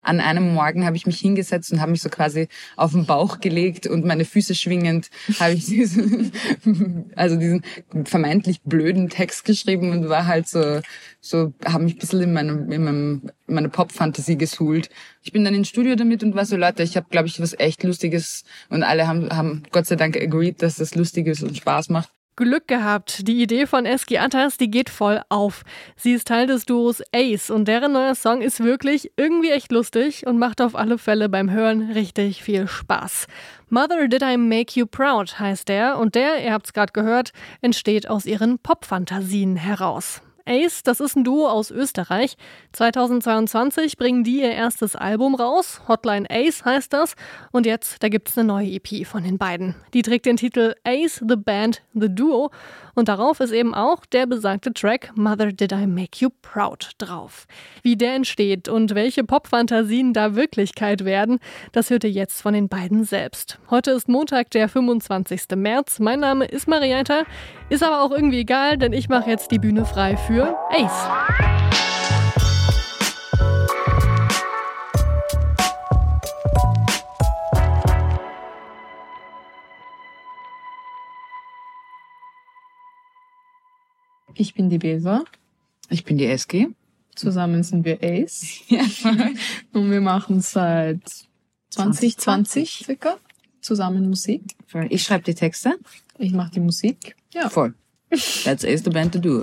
an einem Morgen habe ich mich hingesetzt und habe mich so quasi auf den Bauch gelegt und meine Füße schwingend habe ich diesen vermeintlich blöden Text geschrieben und war halt so habe mich ein bisschen in meine Pop-Fantasie gesuhlt. Ich bin dann ins Studio damit und war so, Leute, ich habe, glaube ich, was echt Lustiges und alle haben Gott sei Dank agreed, dass das lustig ist und Spaß macht. Glück gehabt. Die Idee von Eski Atas, die geht voll auf. Sie ist Teil des Duos Ace und deren neuer Song ist wirklich irgendwie echt lustig und macht auf alle Fälle beim Hören richtig viel Spaß. Mother Did I Make You Proud heißt der und der, ihr habt's gerade gehört, entsteht aus ihren Pop-Fantasien heraus. Ace, das ist ein Duo aus Österreich. 2022 bringen die ihr erstes Album raus. Hotline Ace heißt das. Und jetzt, da gibt's eine neue EP von den beiden. Die trägt den Titel Ace, The Band, The Duo. Und darauf ist eben auch der besagte Track Mother Did I Make You Proud drauf. Wie der entsteht und welche Pop-Fantasien da Wirklichkeit werden, das hört ihr jetzt von den beiden selbst. Heute ist Montag, der 25. März. Mein Name ist Marietta. Ist aber auch irgendwie egal, denn ich mache jetzt die Bühne frei für Ace. Ich bin die Besa. Ich bin die Eski. Zusammen sind wir Ace. Ja. Und wir machen seit 2020 circa zusammen Musik. Ich schreibe die Texte. Ich mache die Musik. Ja. Voll. That's Ace, The Band, The Duo.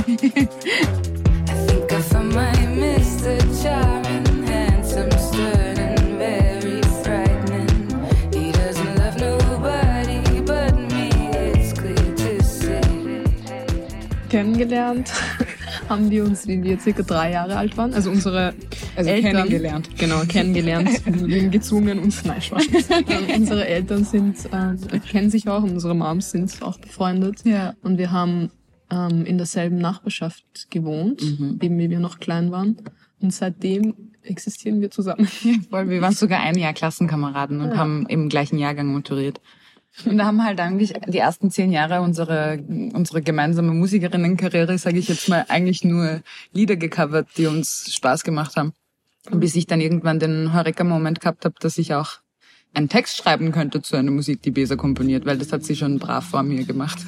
Kennengelernt haben wir uns, wie wir circa 3 Jahre alt waren. Also unsere Eltern. Kennengelernt. Genau, kennengelernt. Wir sind gezwungen, uns, nein, Spaß. Unsere Eltern kennen sich auch und unsere Moms sind auch befreundet. Ja. Und wir haben in derselben Nachbarschaft gewohnt, eben wie wir noch klein waren. Und seitdem existieren wir zusammen. Weil wir waren sogar ein Jahr Klassenkameraden und haben im gleichen Jahrgang maturiert. Und da haben wir halt eigentlich die ersten 10 Jahre unsere gemeinsame Musikerinnenkarriere, sage ich jetzt mal, eigentlich nur Lieder gecovert, die uns Spaß gemacht haben. Und bis ich dann irgendwann den Heureka-Moment gehabt habe, dass ich auch einen Text schreiben könnte zu einer Musik, die Besa komponiert, weil das hat sie schon brav vor mir gemacht.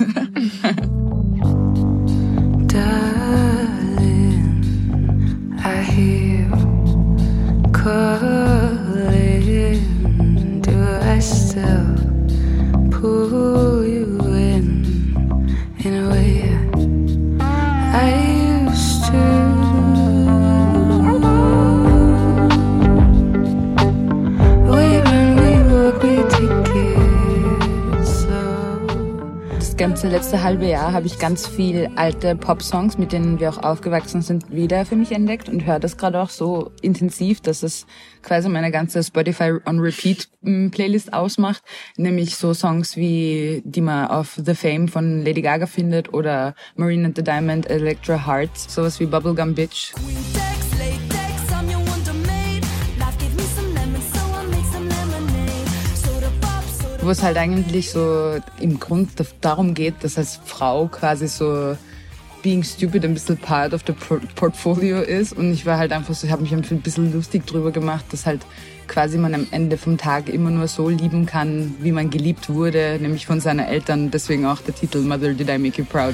Darling, I hear calling, do I still pull you in a way I used to. When we walk, we take it slow. Das ganze letzte halbe Jahr habe ich ganz viel alte Pop-Songs, mit denen wir auch aufgewachsen sind, wieder für mich entdeckt und höre das gerade auch so intensiv, dass es quasi meine ganze Spotify on Repeat Playlist ausmacht, nämlich so Songs wie die man auf The Fame von Lady Gaga findet oder Marine and the Diamond, Electra Heart, sowas wie Bubblegum Bitch. Wo es halt eigentlich so im Grund darum geht, dass als Frau quasi so being stupid ein bisschen part of the portfolio ist. Und ich war halt einfach so, ich habe mich ein bisschen lustig drüber gemacht, dass halt quasi man am Ende vom Tag immer nur so lieben kann, wie man geliebt wurde, nämlich von seinen Eltern. Deswegen auch der Titel Mother Did I Make You Proud.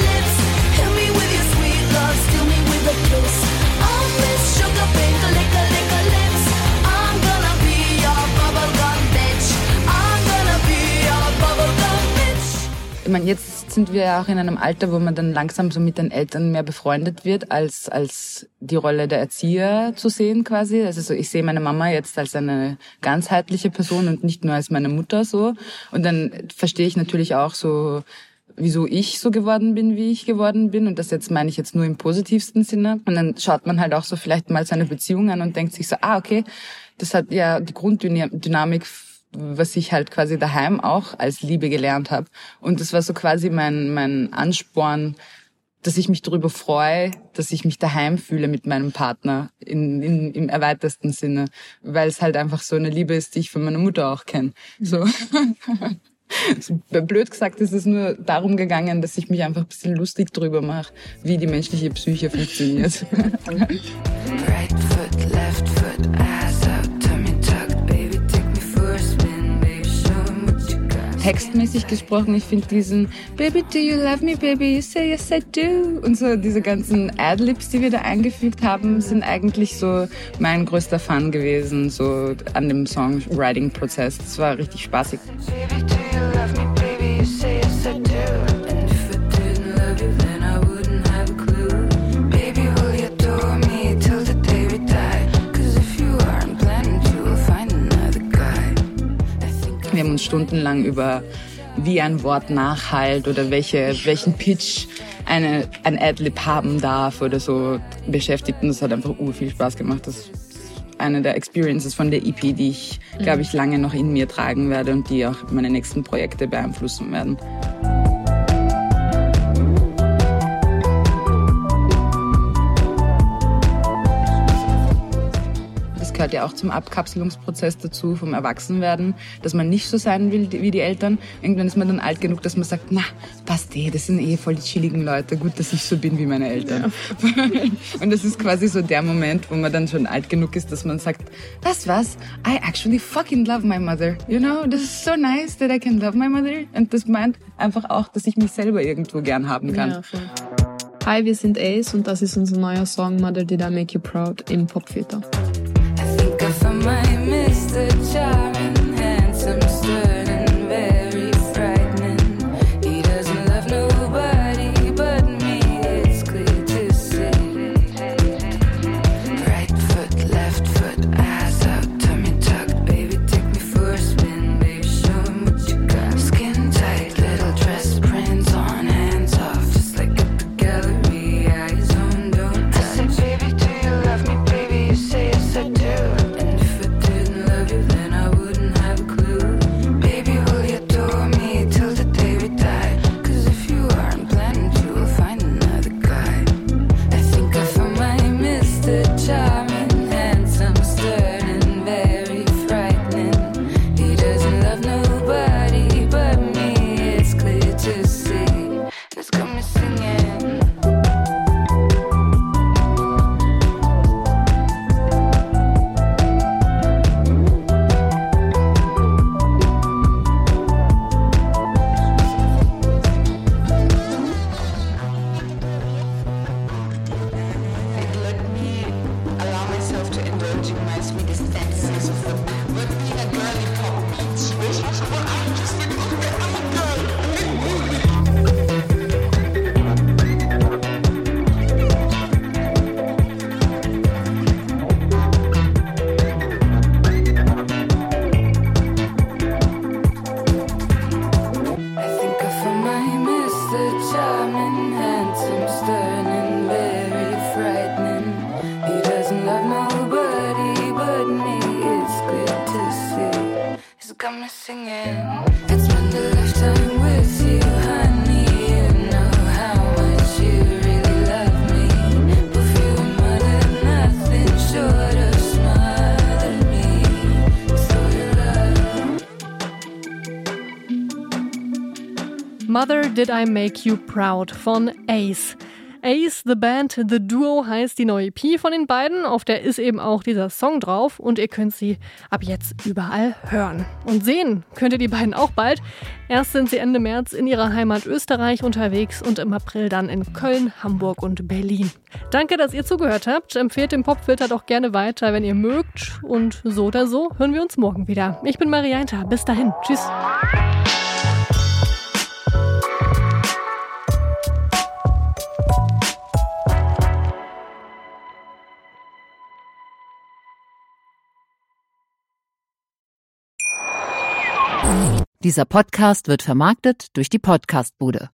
Ich meine, jetzt sind wir ja auch in einem Alter, wo man dann langsam so mit den Eltern mehr befreundet wird, als die Rolle der Erzieher zu sehen quasi. Also so, ich sehe meine Mama jetzt als eine ganzheitliche Person und nicht nur als meine Mutter so. Und dann verstehe ich natürlich auch so, wieso ich so geworden bin, wie ich geworden bin. Und das jetzt meine ich jetzt nur im positivsten Sinne. Und dann schaut man halt auch so vielleicht mal seine Beziehung an und denkt sich so, okay, das hat ja die Grunddynamik, was ich halt quasi daheim auch als Liebe gelernt habe. Und das war so quasi mein Ansporn, dass ich mich darüber freue, dass ich mich daheim fühle mit meinem Partner im erweiterten Sinne, weil es halt einfach so eine Liebe ist, die ich von meiner Mutter auch kenne. So. Blöd gesagt ist es nur darum gegangen, dass ich mich einfach ein bisschen lustig drüber mache, wie die menschliche Psyche funktioniert. Right foot, left foot, ass. textmäßig gesprochen, ich finde diesen Baby, do you love me, baby, you say yes I do und so diese ganzen Adlibs, die wir da eingefügt haben, sind eigentlich so mein größter Fun gewesen, so an dem Songwriting-Prozess. Das war richtig spaßig. Baby, do you love me, baby? You say yes I do. And if I didn't love you, then I wouldn't have a clue. Baby, will you adore me till the day we die? 'Cause if you aren't planning to, we'll find another guy. Wir haben uns stundenlang über wie ein Wort nachhallt oder welchen Pitch ein Adlib haben darf oder so beschäftigt. Und das hat einfach viel Spaß gemacht. Das ist eine der Experiences von der EP, die ich, glaube ich, lange noch in mir tragen werde und die auch meine nächsten Projekte beeinflussen werden. Das gehört ja auch zum Abkapselungsprozess dazu, vom Erwachsenwerden, dass man nicht so sein will wie die Eltern. Irgendwann ist man dann alt genug, dass man sagt, na, passt das sind voll die chilligen Leute, gut, dass ich so bin wie meine Eltern. Ja. Und das ist quasi so der Moment, wo man dann schon alt genug ist, dass man sagt, weißt was, I actually fucking love my mother, you know, this is so nice that I can love my mother. Und das meint einfach auch, dass ich mich selber irgendwo gern haben kann. Ja, voll. Hi, wir sind Ace und das ist unser neuer Song Mother Did I Make You Proud im Popfilter. For my Mr. Charming, handsome, stern and very frightening. He doesn't love nobody but me, it's clear to see. Right foot, left foot, eyes out, tummy tucked. Baby, take me for a spin, baby, show him what you got. Skin tight, little dress prints on, hands off, just like at the gallery. Eyes on, don't touch. I said, baby, do you love me, baby? You say yes, I do. Then I wouldn't have a clue. Baby, will you adore me till the day we die? 'Cause if you aren't planning to, we'll find another guy. I think I found my Mr. Charming, handsome, stern and very frightening. He doesn't love nobody but me, it's clear to see. It's got me singing. Mother Did I Make You Proud von Ace. Ace, The Band, The Duo heißt die neue EP von den beiden. Auf der ist eben auch dieser Song drauf und ihr könnt sie ab jetzt überall hören. Und sehen könnt ihr die beiden auch bald. Erst sind sie Ende März in ihrer Heimat Österreich unterwegs und im April dann in Köln, Hamburg und Berlin. Danke, dass ihr zugehört habt. Empfehlt den Popfilter doch gerne weiter, wenn ihr mögt. Und so oder so hören wir uns morgen wieder. Ich bin Marianta. Bis dahin. Tschüss. Dieser Podcast wird vermarktet durch die Podcastbude.